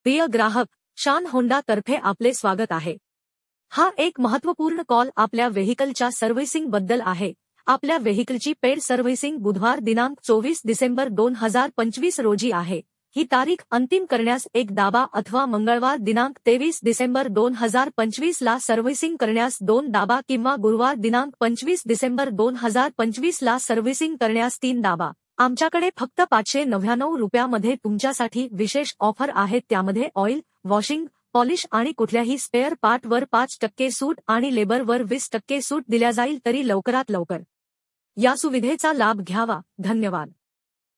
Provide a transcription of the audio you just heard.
प्रिय ग्राहक, शान होंडा तर्फे आपले स्वागत आहे। हा एक महत्त्वपूर्ण कॉल आपल्या व्हेइकलच्या सर्व्हिसिंग बद्दल आहे। आपल्या व्हेइकलची पेड सर्व्हिसिंग बुधवार दिनांक 24 डिसेंबर 2025 रोजी आहे। ही तारीख अंतिम करण्यास एक दाबा अथवा मंगळवार दिनांक 23 डिसेंबर 2025 ला सर्व्हिसिंग करण्यास 2 दाबा किंवा गुरुवार दिनांक 25 डिसेंबर 2025 ला सर्व्हिसिंग करण्यास 3 दाबा। आमच्याकडे फक्त 599 रुपयामध्ये तुमच्यासाठी विशेष ऑफर आहेत, त्यामध्ये ऑइल, वॉशिंग, पॉलिश आणि कुठल्याही स्पेअर पार्टवर 5% सूट आणि लेबरवर 20% सूट दिल्या जाईल। तरी लवकरात लवकर या सुविधेचा लाभ घ्यावा। धन्यवाद।